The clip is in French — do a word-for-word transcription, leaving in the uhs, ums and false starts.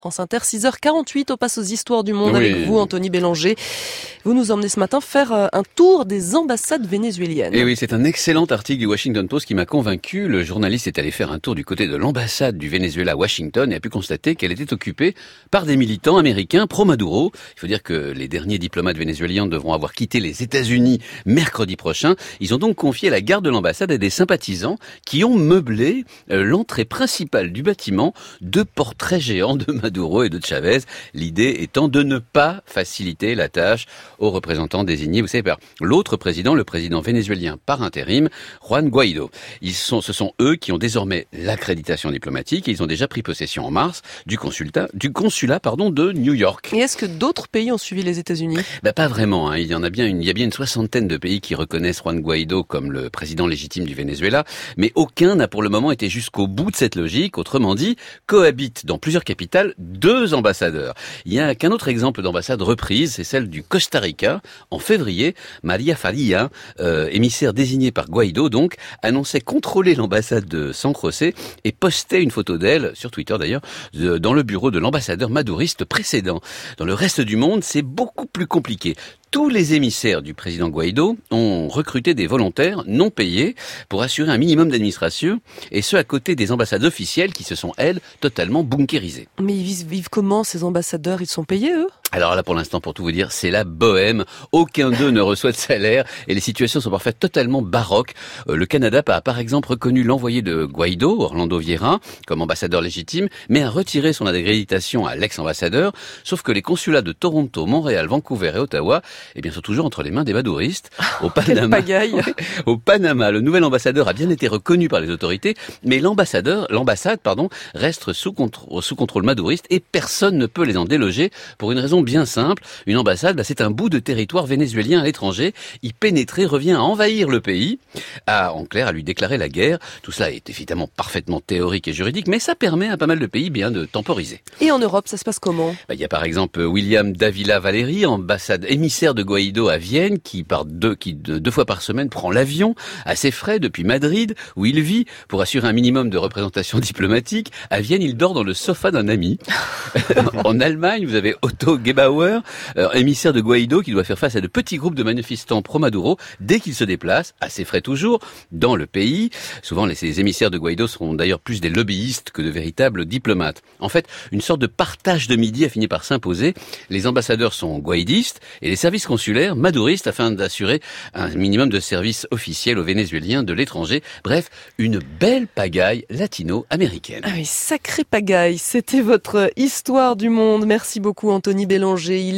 France Inter, six heures quarante-huit, on passe aux histoires du monde Oui. avec vous, Anthony Bélanger. Vous nous emmenez ce matin faire un tour des ambassades vénézuéliennes. Et oui, c'est un excellent article du Washington Post qui m'a convaincu. Le journaliste est allé faire un tour du côté de l'ambassade du Venezuela à Washington et a pu constater qu'elle était occupée par des militants américains pro-Maduro. Il faut dire que les derniers diplomates vénézuéliens devront avoir quitté les États-Unis mercredi prochain. Ils ont donc confié la garde de l'ambassade à des sympathisants qui ont meublé l'entrée principale du bâtiment de portraits géants de Maduro Maduro et de Chavez, l'idée étant de ne pas faciliter la tâche aux représentants désignés, vous savez, par l'autre président, le président vénézuélien par intérim, Juan Guaido. Ils sont, ce sont eux qui ont désormais l'accréditation diplomatique et ils ont déjà pris possession en mars du consulat, du consulat, pardon, de New York. Et est-ce que d'autres pays ont suivi les États-Unis ? Bah, pas vraiment, hein. Il y en a bien une, il y a bien une soixantaine de pays qui reconnaissent Juan Guaido comme le président légitime du Venezuela, mais aucun n'a pour le moment été jusqu'au bout de cette logique. Autrement dit, cohabitent dans plusieurs capitales deux ambassadeurs. Il n'y a qu'un autre exemple d'ambassade reprise, c'est celle du Costa Rica. En février, Maria Faria, euh, émissaire désignée par Guaido, donc, annonçait contrôler l'ambassade de San José et postait une photo d'elle, sur Twitter d'ailleurs, de, dans le bureau de l'ambassadeur maduriste précédent. Dans le reste du monde, c'est beaucoup plus compliqué. Tous les émissaires du président Guaido ont recruté des volontaires non payés pour assurer un minimum d'administration, et ce à côté des ambassades officielles qui se sont, elles, totalement bunkérisées. Mais ils vivent, vivent comment, ces ambassadeurs ? Ils sont payés, eux ? Alors là, pour l'instant, pour tout vous dire, c'est la bohème. Aucun d'eux ne reçoit de salaire et les situations sont parfois totalement baroques. Euh, le Canada a par exemple reconnu l'envoyé de Guaido, Orlando Vieira, comme ambassadeur légitime, mais a retiré son accréditation à l'ex-ambassadeur. Sauf que les consulats de Toronto, Montréal, Vancouver et Ottawa, eh bien, sont toujours entre les mains des maduristes. Au Panama, pagaille. au Panama, le nouvel ambassadeur a bien été reconnu par les autorités, mais l'ambassadeur, l'ambassade, pardon, reste sous contrôle, sous contrôle maduriste et personne ne peut les en déloger pour une raison bien simple. Une ambassade, bah, c'est un bout de territoire vénézuélien à l'étranger. Y pénétrer revient à envahir le pays, à, en clair, à lui déclarer la guerre. Tout cela est évidemment parfaitement théorique et juridique, mais ça permet à pas mal de pays bien de temporiser. Et en Europe, ça se passe comment ? Bah, y a par exemple William Davila Valeri, ambassade émissaire de Guaido à Vienne, qui par deux, qui deux, deux fois par semaine prend l'avion à ses frais depuis Madrid, où il vit, pour assurer un minimum de représentation diplomatique. À Vienne, il dort dans le sofa d'un ami. En Allemagne, vous avez Otto Gebauer, euh, émissaire de Guaido, qui doit faire face à de petits groupes de manifestants pro-Maduro dès qu'il se déplace, à ses frais toujours, dans le pays. Souvent, les, ces émissaires de Guaido sont d'ailleurs plus des lobbyistes que de véritables diplomates. En fait, une sorte de partage de midi a fini par s'imposer. Les ambassadeurs sont guaidistes et les services consulaires maduristes afin d'assurer un minimum de services officiels aux Vénézuéliens de l'étranger. Bref, une belle pagaille latino-américaine. Ah oui, sacrée pagaille. C'était votre histoire du monde. Merci beaucoup, Anthony Bélanger. Il